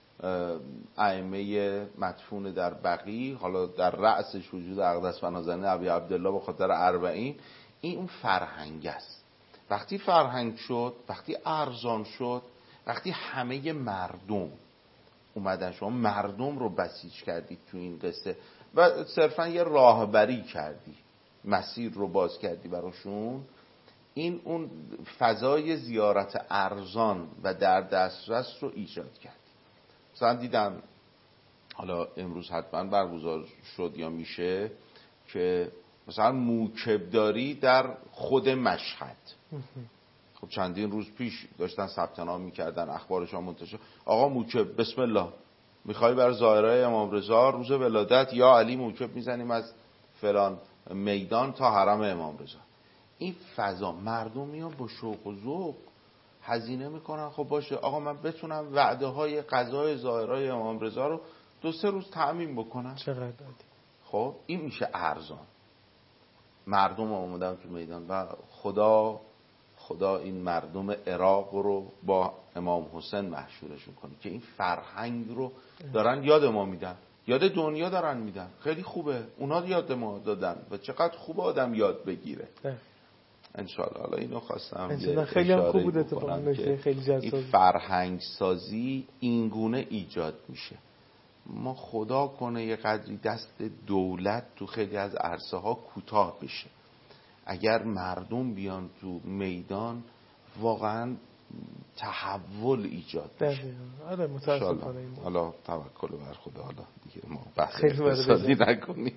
ائمه مدفون در بقیع، حالا در رأسش وجود اقدس و نازنین ابی عبدالله به خاطر 40. این اون فرهنگ است. وقتی فرهنگ شد، وقتی ارزان شد، وقتی همه مردم اومدن، شما مردم رو بسیج کردید تو این قصه و صرفا یه راهبری کردی، مسیر رو باز کردی براشون، این اون فضای زیارت ارزان و در دسترس رو ایجاد کردی. مثلا دیدم حالا امروز حتما برگزار شد یا میشه که مثلا موکبداری در خود مشهد. خب چندین روز پیش داشتن ثبت نام میکردن، اخبارش هم منتشر، آقا موکب بسم الله میخوای بر زائرای امام رضا روز ولادت یا علی موکب میزنیم از فلان میدان تا حرم امام رضا. این فضا مردم میان با شوق و ذوق هزینه میکنن. خب باشه آقا من بتونم وعده های غذای زائرای امام رضا رو 2-3 روز تأمین بکنم، چقدر دادی؟ خب این میشه ارزان. مردم آمدن تو میدان و خدا این مردم عراق رو با امام حسین محشورشون کنه که این فرهنگ رو دارن یاد ما میدن، یاد دنیا دارن میدن. خیلی خوبه اونا یاد ما دادن و چقدر خوبه آدم یاد بگیره. انشالله. حالا اینو خواستم خیلی هم خوب بود اتفاقا که خیلی جذاب. این فرهنگ سازی این گونه ایجاد میشه. ما خدا کنه یه قدری دست دولت تو خیلی از عرصه ها کوتاه بشه. اگر مردم بیان تو میدان واقعا تحول ایجاد بشه. آره متاسفانه این حالا توکل بر خدا، حالا دیگه ما بحث اقتصادی نکنیم.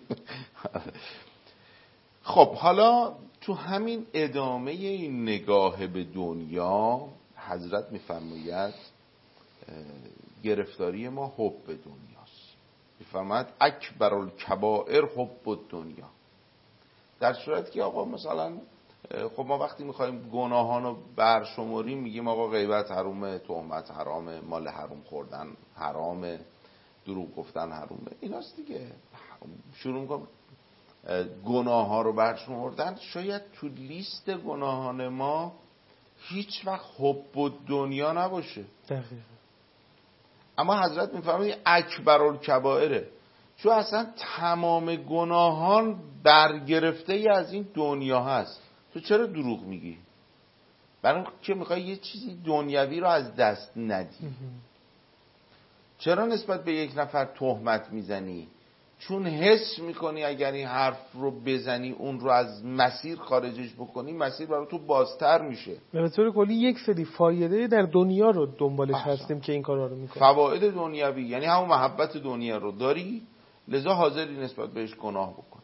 خب حالا تو همین ادامه این نگاه به دنیا حضرت میفرماید گرفتاری ما حب به دنیاست. میفرماید اکبر الکبائر حب الدنیا. در صورتی که آقا مثلا خب ما وقتی میخوایم گناهان رو برشماریم میگیم آقا غیبت حرامه، تهمت حرامه، مال حرام خوردن حرامه، دروغ گفتن حرامه، ایناست دیگه. شروع میکنم گناه ها رو برشمردن. شاید تو لیست گناهان ما هیچ وقت حب و دنیا نباشه. دقیقا. اما حضرت میفرماید اکبر الکبائره، چون اصلا تمام گناهان برگرفته ای از این دنیا هست. تو چرا دروغ میگی؟ برای که میخوای یه چیزی دنیوی رو از دست ندی. چرا نسبت به یک نفر تهمت میزنی؟ چون حس میکنی اگر این حرف رو بزنی اون رو از مسیر خارجش بکنی مسیر برای تو بازتر میشه. به طور کلی یک سری فایده در دنیا رو دنبالش هستیم که این کارا رو میکنیم. فواید دنیوی یعنی همون محبت دنیا رو داری، لذا حاضری نسبت بهش گناه بکنی.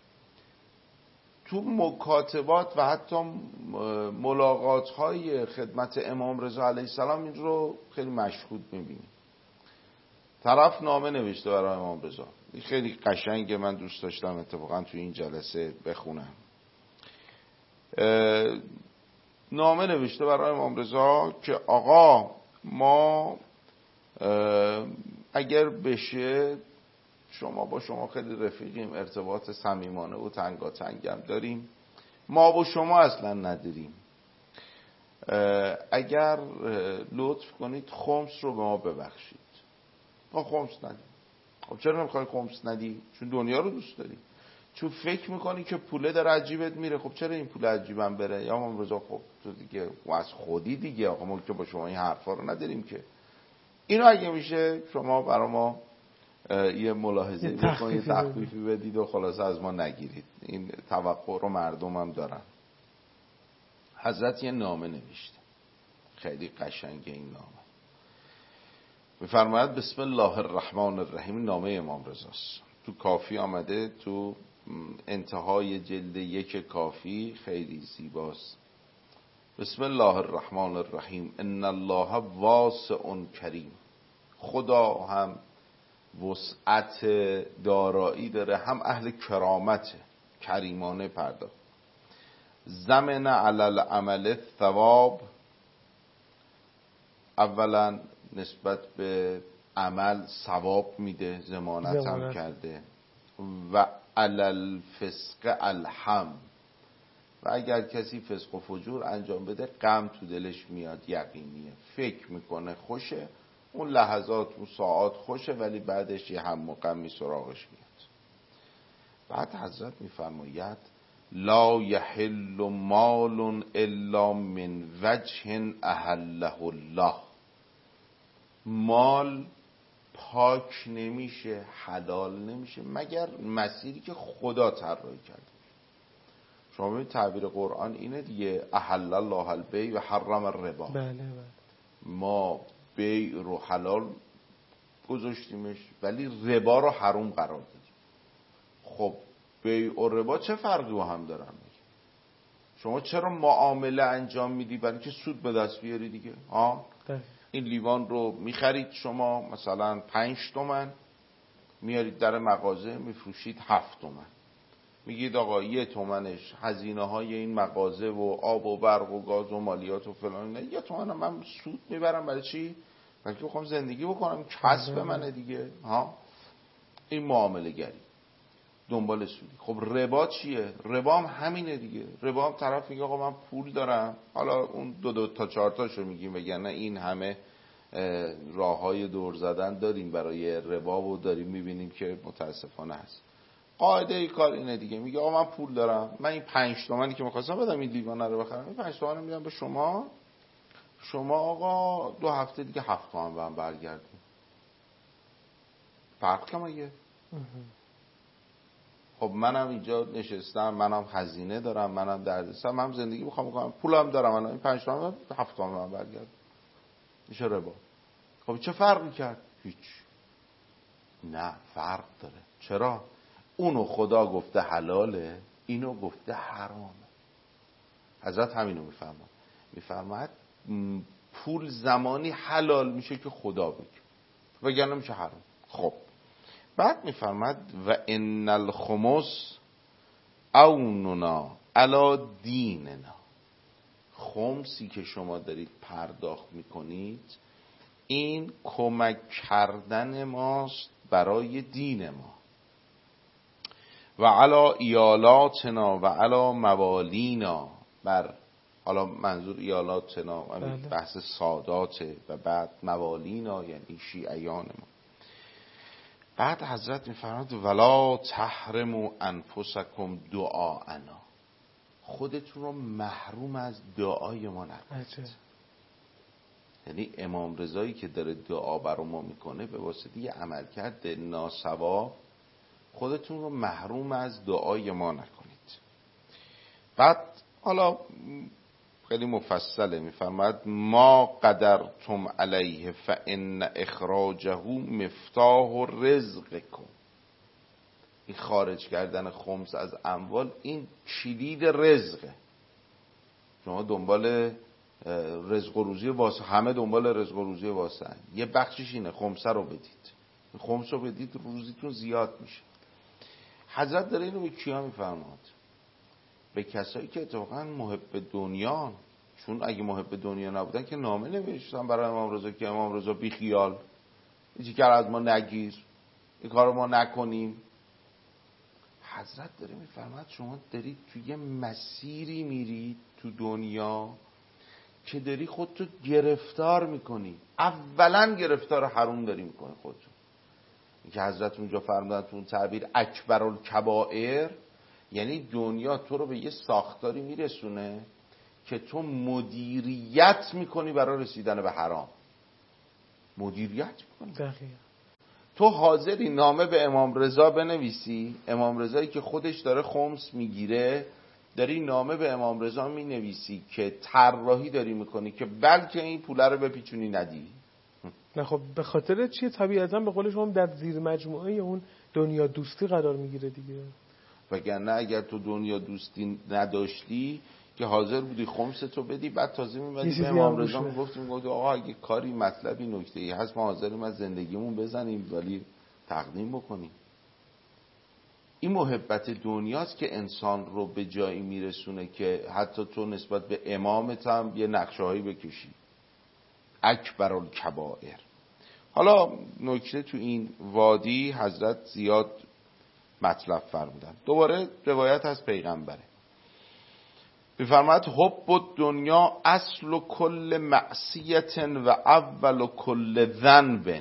تو مکاتبات و حتی ملاقات های خدمت امام رضا علیه السلام این رو خیلی مشهود میبینی. طرف نامه نوشته برای امام رضا، خیلی قشنگه، من دوست داشتم اتفاقا تو این جلسه بخونم. نامه نوشته برای امام رضا که آقا ما اگر بشه شما با شما خیلی رفیقیم، ارتباط صمیمانه و تنگاتنگم داریم، ما با شما اصلا نداریم، اگر لطف کنید خمس رو به ما ببخشید. ما خمس ندیم. خب چرا نمیخوای خمس ندی؟ چون دنیا رو دوست داری، چون فکر میکنی که پوله داره عجیبت میره. خب چرا این پول عجیبم بره؟ یا امام رضا خب تو دیگه از خودی دیگه، آقا ما که با شما این حرفا رو نداریم که. اینو اگه میشه شما برای ما یه ملاحظه بکنید، تخفیفی بدید و خلاصه از ما نگیرید. این توقع رو مردم هم دارن. حضرت یه نامه نوشته، خیلی قشنگه این نامه. میفرماید بسم الله الرحمن الرحیم. نامه امام رضاست، تو کافی آمده، تو انتهای جلد 1 کافی، خیلی زیباست. بسم الله الرحمن الرحیم. ان الله واسع کریم. خدا هم وسعت دارایی داره، هم اهل کرامت، کریمانه پرداخت. زمن علی العمل الثواب. اولا نسبت به عمل ثواب میده، ضمانت هم کرده. و علی الفسق الحم. و اگر کسی فسق و فجور انجام بده غم تو دلش میاد، یقینیه، فکر میکنه خوشه، اون لحظات اون ساعات خوشه، ولی بعدش یه هم و غمی سراغش میاد. بعد حضرت میفرماید لا یحل مال الا من وجه احله الله. مال پاک نمیشه، حلال نمیشه مگر مسیری که خدا طراحی کرده. شما ببینید تعبیر قرآن اینه دیگه، احل الله البیع و حرم الربا. بله. ما بیع رو حلال گذاشتیمش ولی ربا رو حرام قرار دادیم. خب بیع و ربا چه فرقی با هم دارن؟ شما چرا معامله انجام میدی؟ برای که سود به دست بیاری دیگه. این لیوان رو میخرید شما مثلا 5 تومن، میارید در مغازه میفروشید 7 تومن، میگید آقا 1 تومنش هزینه های این مغازه و آب و برق و گاز و مالیات و فلان، نه 1 تومن من سود میبرم. برای چی؟ برای که بخوام زندگی بکنم، کسب منه دیگه. این معامله گری، دنبال سودی. خب ربا چیه؟ ربا هم همینه دیگه. ربا هم طرف میگه آقا من پول دارم، حالا اون 2 تا 4 تاشو میگیم، وگرنه این همه راههای دور زدن داریم برای ربا و داریم میبینیم که متاسفانه هست. قاعده ای کار اینه دیگه، میگه آقا من پول دارم، من این 5 تومانی که می‌خواستم بدم این لیوانه رو بخرم، این 5 تومن رو میدم به شما آقا 2 هفته دیگه 7 تومن بهم برگردون. فرق کنه مگه؟ خب منم اینجا نشستم، منم هزینه دارم، منم دردسر، منم زندگی میخوام بکنم، پولم دارم، الان این 5 تومن 7 تومن بهم برگردون، میشه ربا. خب چه فرقی کرد؟ هیچ. نه فرق داره. چرا؟ اونو خدا گفته حلاله، اینو گفته حرامه. حضرت همینو میفرماد پول زمانی حلال میشه که خدا بگه، وگرنه میشه حرام. خب بعد میفرماد و ان الخمس اوننا علی دیننا، خمسی که شما دارید پرداخت میکنید این کمک کردن ماست برای دین ما، و علی ایالاتنا و علی موالینا، بر حالا منظور ایالاتنا بحث ساداته و بعد موالینا یعنی شیعیان ما. بعد حضرت میفرماد ولا تحرموا انفسکم دعاءنا، خودتون رو محروم از دعای ما نکنید. یعنی امام رضایی که داره دعا برای ما میکنه به واسطه یه عملکرد ناسواب خودتون رو محروم از دعای ما نکنید. بعد حالا خیلی مفصله میفرماد ما قدرتم علیه فان اخراجه مفتاح رزقکم، این خارج کردن خمس از اموال این کلید رزقه. شما دنبال رزق و روزی واسه، همه دنبال رزق و روزی واسه، یه بخشش اینه خمسه رو بدید، خمس رو بدید روزیتون زیاد میشه. حضرت داره اینو به کیا میفرماد؟ به کسایی که اتفاقا محب دنیا، چون اگه محب دنیا نبودن که نامه نوشتن برای امام رضا که امام رضا بی خیال، هیچی کار از ما نگیر، این کارو ما نکنیم. حضرت داره میفرماد شما دارید توی مسیری میرید تو دنیا که داری خودتو گرفتار میکنی، اولا گرفتار حرام داری میکنی خودتو. این که حضرت اونجا فرمودن تو اون تعبیر اکبرالکبائر، یعنی دنیا تو رو به یه ساختاری میرسونه که تو مدیریت میکنی برای رسیدن به حرام، مدیریت میکنی. دقیقا. تو حاضری نامه به امام رضا بنویسی، امام رضایی که خودش داره خمس میگیره، داری نامه به امام رضا مینویسی که طراحی داری میکنی که بلکه این پوله رو بپیچونی ندی. نه خب به خاطر چیه؟ طبیعتا به قول شما در زیر مجموعه اون دنیا دوستی قرار میگیره دیگه. وگرنه اگر تو دنیا دوستی نداشتی که حاضر بودی خمستو بدی، بعد تازه میمدی به امام رضا میگفتیم آقا اگه کاری مطلبی نکته‌ای هست ما حاضریم از زندگیمون بزنیم ولی تقدیم بکنیم. این محبت دنیاست که انسان رو به جایی میرسونه که حتی تو نسبت به امامت هم یه نقشه‌هایی بکشی. اکبرالکبائر. حالا نکته تو این وادی حضرت زیاد مطلب فرمودن. دوباره روایت از پیغمبره بفرماد حب الدنیا اصل کل معصیت و اول کل ذنب.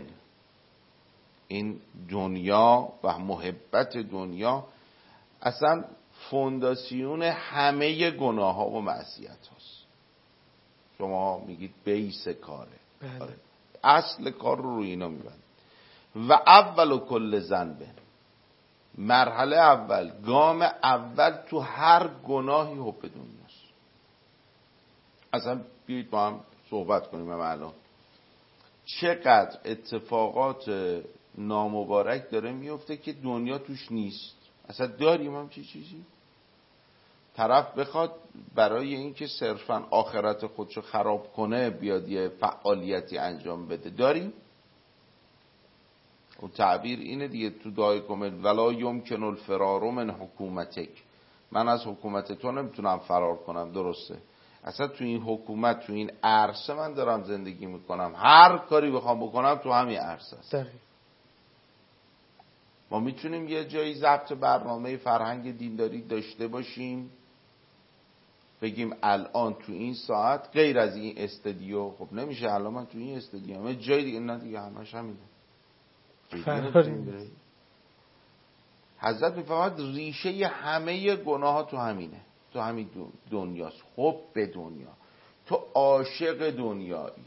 این دنیا و محبت دنیا اصلا فونداسیون همه گناه ها و معصیت هاست. شما میگید بیس کاره. بله. اصل کار رو روی اینا میبند. و اول کل ذنب، مرحله اول، گام اول تو هر گناهی حب دنیاست. اصلا بیایید با هم صحبت کنیم الان چقدر اتفاقات نامبارک داره میفته که دنیا توش نیست. اصلا داریم هم چیزی؟ طرف بخواد برای اینکه صرفا آخرت خودشو خراب کنه بیاد یه فعالیتی انجام بده، داریم؟ و تعبیر اینه دیگه تو دعای کمل ولا یمکن الفرار من حکومتک، من از حکومت تو نمیتونم فرار کنم. درسته، اصلا تو این حکومت تو این عرصه من دارم زندگی میکنم، هر کاری بخوام بکنم تو همین عرصه است. ما میتونیم یه جایی ضبط برنامه فرهنگ دینداری داشته باشیم بگیم الان تو این ساعت غیر از این استودیو، خب نمیشه الان من تو این استودیو همه جای دیگه، نه دیگه همش همینه. حضرت میفهمد ریشه همه گناه ها تو همینه، تو همین دنیاست. خب به دنیا، تو عاشق دنیایی،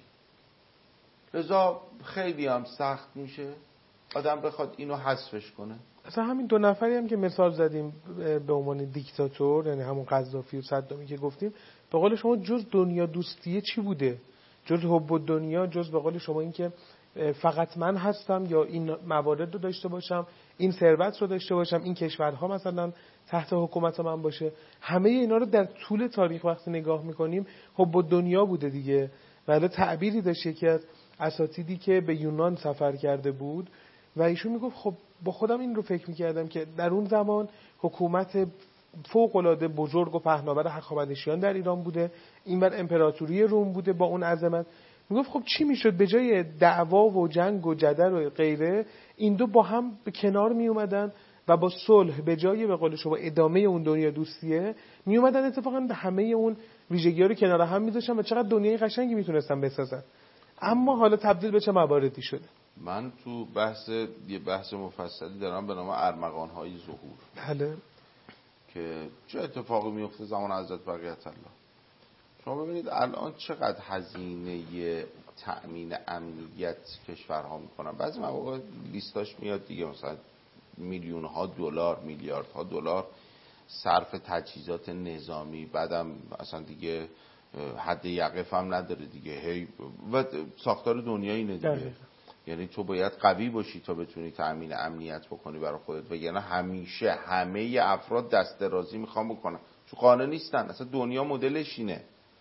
لذا خیلی هم سخت میشه آدم بخواد اینو حذفش کنه. اصلا همین دو نفری هم که مثال زدیم به عنوان دیکتاتور، یعنی همون قذافی و صدامی که گفتیم، به قول شما جز دنیا دوستیه چی بوده؟ جز حب و دنیا، جز به قول شما این که فقط من هستم یا این موارد رو داشته باشم، این ثروت رو داشته باشم، این کشورها مثلا تحت حکومت من باشه، همه اینا رو در طول تاریخ وقتی نگاه میکنیم حب و دنیا بوده دیگه. ولی تعبیری داشت یکی از اساتیدی که به یونان سفر کرده بود و ایشون میگفت خب با خودم این رو فکر میکردم که در اون زمان حکومت فوق‌العاده بزرگ و پهناور هخامنشیان در ایران بوده، اینور امپراتوری روم بوده با اون عظمت. میگفت خب چی میشد به جای دعوا و جنگ و جدل و غیره این دو با هم به کنار می اومدن و با صلح به جای به قول شما ادامه اون دنیا دوستیه می اومدن اتفاقا همه اون ویژگی‌ها رو کنار هم میذاشتن و چقدر دنیای قشنگی میتونستن بسازن. اما حالا تبدیل به چه مواردی شده؟ من تو یه بحث مفصلی دارم به نام ارمغان‌های ظهور. بله. که چه اتفاقی میفته زمان حضرت بقیت الله. شما ببینید الان چقدر هزینه تأمین امنیت کشورها میکنن. بعضی مواقع لیستاش میاد دیگه، مثلا میلیون‌ها دلار، میلیاردها دلار صرف تجهیزات نظامی، بعدم اصلا دیگه حد یقف هم نداره دیگه. هی و ساختار دنیا اینه دیگه. یعنی تو باید قوی باشی تا بتونی تأمین امنیت بکنی برای خودت، وگرنه همیشه همه افراد دست درازی میخوان بکنن، چون قانع نیستن. اصلا دنیا مدلش اینه.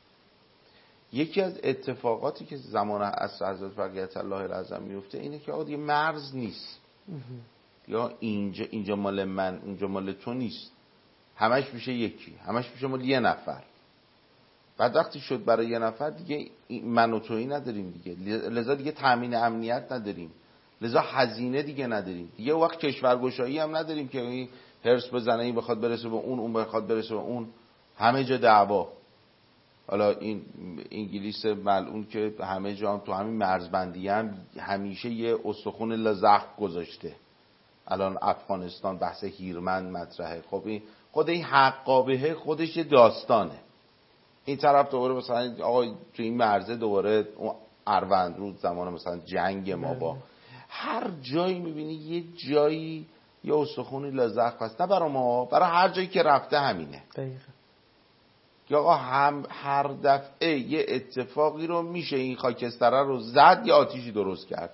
یکی از اتفاقاتی که زمان عصر حضرت بقیت الله العظم میفته اینه که آقا دیگه مرز نیست، یا اینجا مال من اونجا مال تو نیست، همش میشه یکی، همش میشه مال یه نفر. بعد وقتی شد برای یه نفر دیگه من و تویی نداریم دیگه، لذا دیگه تامین امنیت نداریم، لذا هزینه دیگه نداریم دیگه. وقت کشورگشایی هم نداریم که این هرس بزنه، این بخواد برسه به اون بخواد برسه به اون، همه جا دعوا. حالا این انگلیس ملعون که همه جا هم تو همین مرزبندی هم همیشه یه استخون لزخ گذاشته. الان افغانستان بحث هیرمند مطرحه. خب این خود این حقابه خودش یه داستانه. این طرف دوباره مثلا آقا تو این مرزه دوباره اون اروندرود زمان مثلا جنگ ما با هر جایی میبینی یه جایی یه استخونی لزخ هست. نه برای ما، برای هر جایی که رفته همینه. دقیقا. یا آقا هر دفعه یه اتفاقی رو میشه این خاکستره رو زد یا آتیشی درست کرد.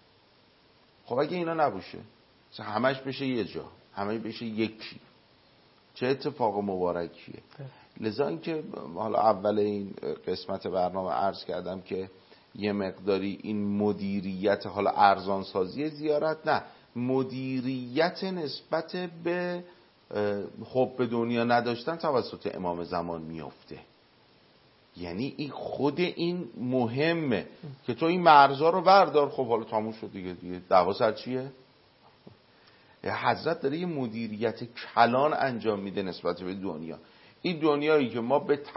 خب اگه اینا نباشه همش بشه یه جا، همه بشه یکی، چه اتفاق مبارکیه. لذا اینکه حالا اول این قسمت برنامه عرض کردم که یه مقداری این مدیریت حالا ارزانسازی زیارت، نه مدیریت نسبت به خب به دنیا نداشتن توسط امام زمان میفته. یعنی این خود این مهمه که تو این مرزا رو بردار. خب حالا تموم شد دیگه دعوا سر چیه؟ حضرت داره یه مدیریت کلان انجام میده نسبت به دنیا. این دنیایی که ما به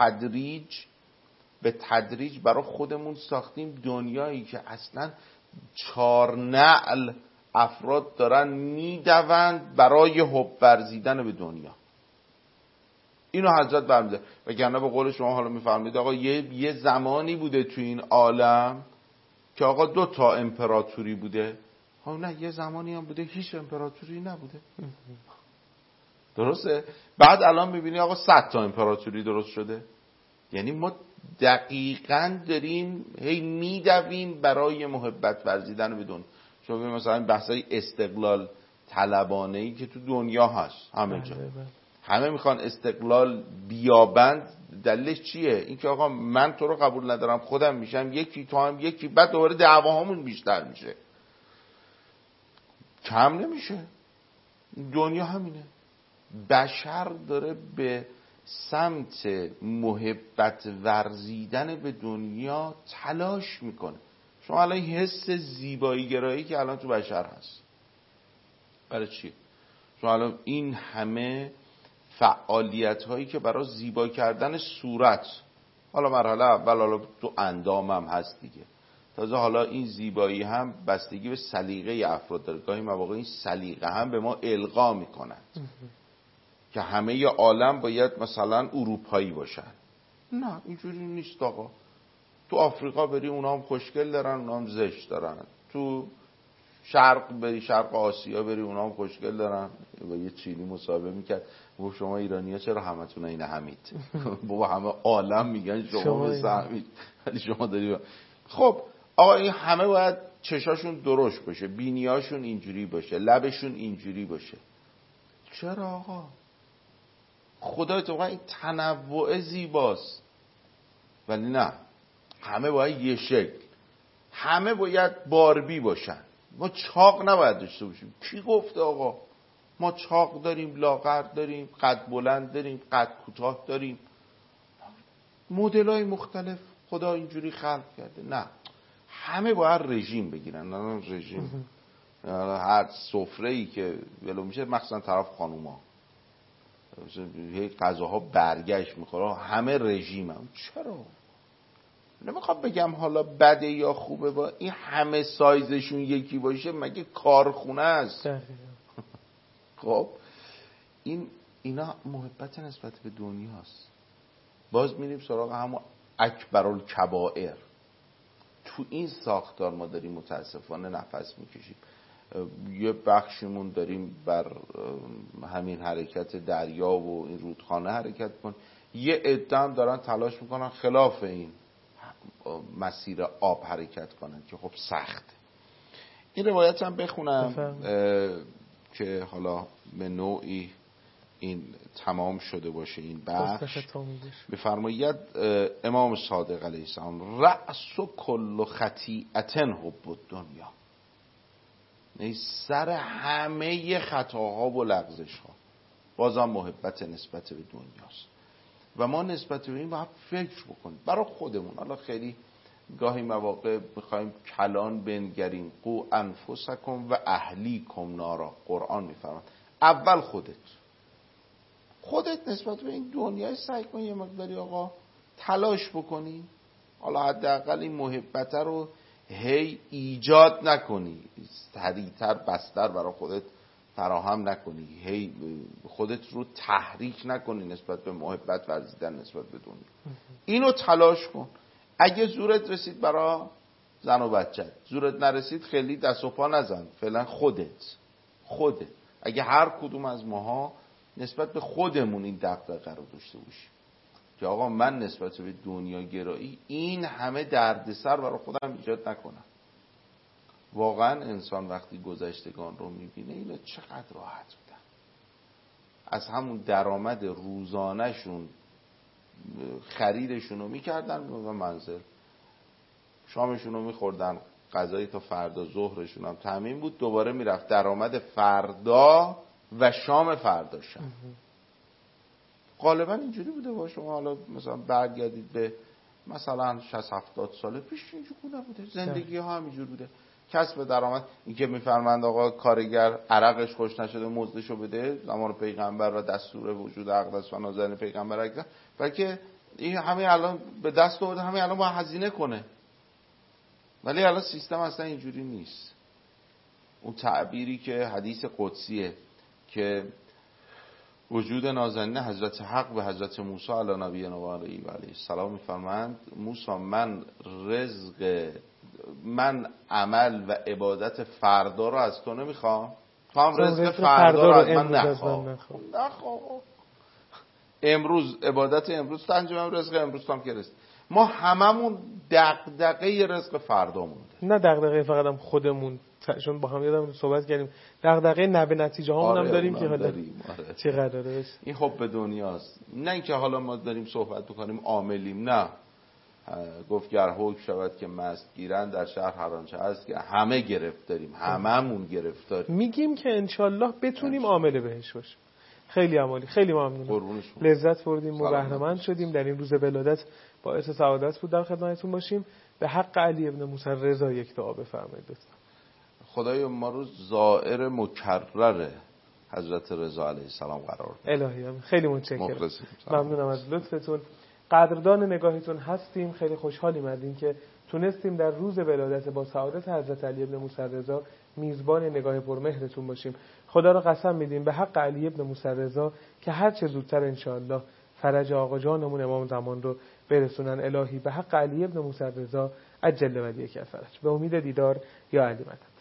تدریج برای خودمون ساختیم، دنیایی که اصلا 4 نعل افراد دارن میدوند برای حب ورزیدن به دنیا. اینو حضرت برمیده. وگرنه به قول شما حالا میفرمایید آقا یه زمانی بوده تو این عالم که آقا 2 تا امپراتوری بوده. ها نه، یه زمانی هم بوده هیچ امپراتوری نبوده. درسته؟ بعد الان میبینی آقا 100 تا امپراتوری درست شده. یعنی ما دقیقاً داریم هی میدویم برای محبت ورزیدن به دنیا. شما ببین مثلا بحثای استقلال طلبانه‌ای که تو دنیا هست همه جا، همه میخوان استقلال بیابند. دلیلش چیه؟ این که آقا من تو رو قبول ندارم، خودم میشم یکی، تو هم یکی، بعد دوباره دعواهامون بیشتر میشه، کم نمیشه. دنیا همینه. بشر داره به سمت محبت ورزیدن به دنیا تلاش میکنه. شما الان حس زیبایی گرایی که الان تو بشر هست برای چی؟ شما الان این همه فعالیت هایی که برای زیبا کردن صورت، حالا مرحله اول حالا تو اندام هم هست دیگه، تازه حالا این زیبایی هم بستگی به سلیقه افراد داره. گاهی مواقع این سلیقه هم به ما القا میکنند که همه عالم باید مثلا اروپایی باشن. نه اینجوری نیست آقا. تو آفریقا بری اونا هم خوشگل دارن، اونا هم زشت دارن. تو شرق بری، شرق آسیا بری، اونا هم خوشگل دارن. با یه چینی مصاحبه میکرد گفت شما ایرانی‌ها چرا همتون این حمید؟ بابا همه عالم میگن شما مثل حمید، ولی شما داری. خب آقا این همه باید چشاشون درشت باشه، بینیاشون اینجوری باشه، لبشون اینجوری باشه. چرا آقا؟ خدای تو این تنوع زیباست، ولی نه همه باید یه شکل، همه باید باربی باشن. ما چاق نباید داشته باشیم. کی گفته آقا؟ ما چاق داریم، لاغر داریم، قد بلند داریم، قد کوتاه داریم، مدل‌های مختلف خدا اینجوری خلق کرده. نه همه باید رژیم بگیرن. نه رژیم هر سفره‌ای که ولو میشه، مخصوصا طرف خانوما هی غذاها برگشت میخوره، همه رژیم هم. چرا؟ نمیخوام بگم حالا بده یا خوبه، با این همه سایزشون یکی باشه مگه کارخونه است؟ خب اینا محبت نسبت به دنیاست. باز میریم سراغ همون اکبرالکبائر. تو این ساختار ما داریم متاسفانه نفس میکشیم. یه بخشمون داریم بر همین حرکت دریا و این رودخانه حرکت کن، یه عده هم دارن تلاش میکنن خلاف این مسیر آب حرکت کنن که خب سخت. این روایت هم بخونم که حالا به نوعی این تمام شده باشه این بخش. بفرمایید امام صادق علیه السلام: رأس کل خطیئة حب الدنیا. سر همه خطاها و لغزش‌ها بازم محبت نسبت به دنیاست و ما نسبت به این باید فکر بکنیم برای خودمون. حالا خیلی گاهی مواقع میخوایم کلان بنگریم. قو انفسکم و اهلیکم نارا. قرآن میفرماید اول خودت نسبت به این دنیای سعی کن یه مقداری آقا تلاش بکنی. حالا حداقل این محبت رو هی ایجاد نکنی، سریعتر بستر برای خودت فراهم نکنی، هی خودت رو تحریک نکنی نسبت به محبت ورزیدن نسبت به دنیا. اینو تلاش کن. اگه زورت رسید برای زن و بچت، زورت نرسید خیلی دست و پا نزن، فعلا خودت. اگه هر کدوم از ماها نسبت به خودمون این دغدغه رو داشته باشیم که آقا من نسبت به دنیا گرایی این همه دردسر برای خودم ایجاد نکنم. واقعا انسان وقتی گذشتگان رو میبینه اینا چقدر راحت بودن، از همون درآمد روزانهشون خریدشون رو میکردن و منزل، شامشون رو میخوردن، غذای تا فردا، ظهرشون هم تامین بود، دوباره میرفت درآمد فردا و شام فرداشم. غالبا اینجوری بوده با شما. حالا مثلا برگردید به مثلا 60-70 سال پیش اینجوری نبوده. زندگی ها هم اینجوری بوده. کسب درآمد، این که میفرمایند آقا کارگر عرقش خوش نشده مزدشو بده، زمان پیغمبر و دستور وجود اقدس و نازنین پیغمبر اکرم، بلکه این همین الان به دست آورده، همین الان باید هزینه کنه. ولی الان سیستم اصلا اینجوری نیست. اون تعبیری که حدیث قدسیه که وجود نازنین حضرت حق به حضرت موسی علی نبینا و علیه السلام میفرمایند موسی من عمل و عبادت فردا رو از تو نمیخوام، تو هم رزق فردا رو از من نخواه. امروز عبادت امروز تو انجام، رزق امروز تو هم که رزق. ما هممون دغدغه رزق فردامون نه دغدغه فقط هم خودمون، چون با هم یادم صحبت کردیم دغدغه نحوه نتیجه هامون هم داریم که حالا چه قراره بشه. این خب به دنیاست، نه اینکه حالا ما داریم صحبت بکنیم عاملیم. نه، گفت گر حکم شود که مست گیرن در شهر هر آنچه هست که همه گرفتاریم، هممون گرفتاریم. میگیم که انشالله بتونیم عامل بهش باشیم. خیلی عمالی، خیلی ممنونم، لذت بردیم و بهره‌مند شدیم. در این روز ولادت باعث سعادت بود در خدمتتون باشیم. به حق علی ابن موسی رضا یک دعا بفرمایید لطفا. خدای ما رو زائر مکرر حضرت رضا علیه السلام قرار بده. الهی خیلی متشکرم، ممنونم از لطفتون، قدردان نگاهتون هستیم. خیلی خوشحالیم از این که تونستیم در روز ولادت با سعادت حضرت علی ابن موسی رضا میزبان نگاه پرمهرتون باشیم. خدا را قسم میدیم به حق علی ابن موسی رضا که هر چه زودتر انشاءالله فرج آقا جانمون امام زمان رو برسونن. الهی به حق علی ابن موسی رضا عجل ولیک الفرج. به امید دیدار یا علی مدد.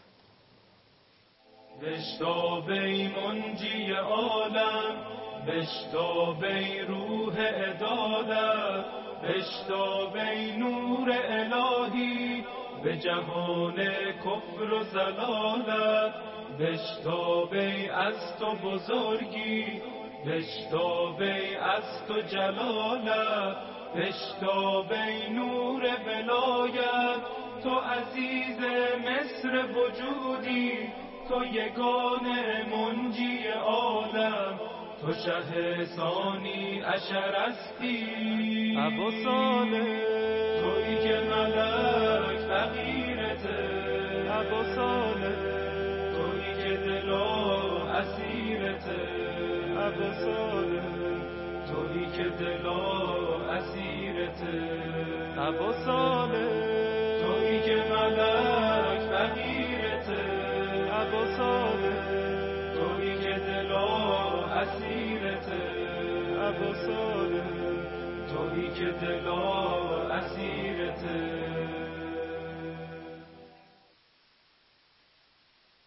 بشتابی منجی عالم، بشتابی روح عدالت، بشتابی نور الهی به جهان کفر و ضلالت، بشتابی از تو بزرگی، بشتابی از تو جلالت، بشتابی نور ولایت، تو عزیز مصر وجودی، تو یگانه منجی عالم، تو شه ثانی عشر هستی، ابا صالح تویی که ملک فقیرته، ابا صالح تویی که دلا اسیرته، ابا صالح تویی که دلا اسیرته، ابا صالح تویی که ملک فقیرته، ابا صالح تویی که دلا اسیرته، ابا صالح تویی که دلا اسیرته.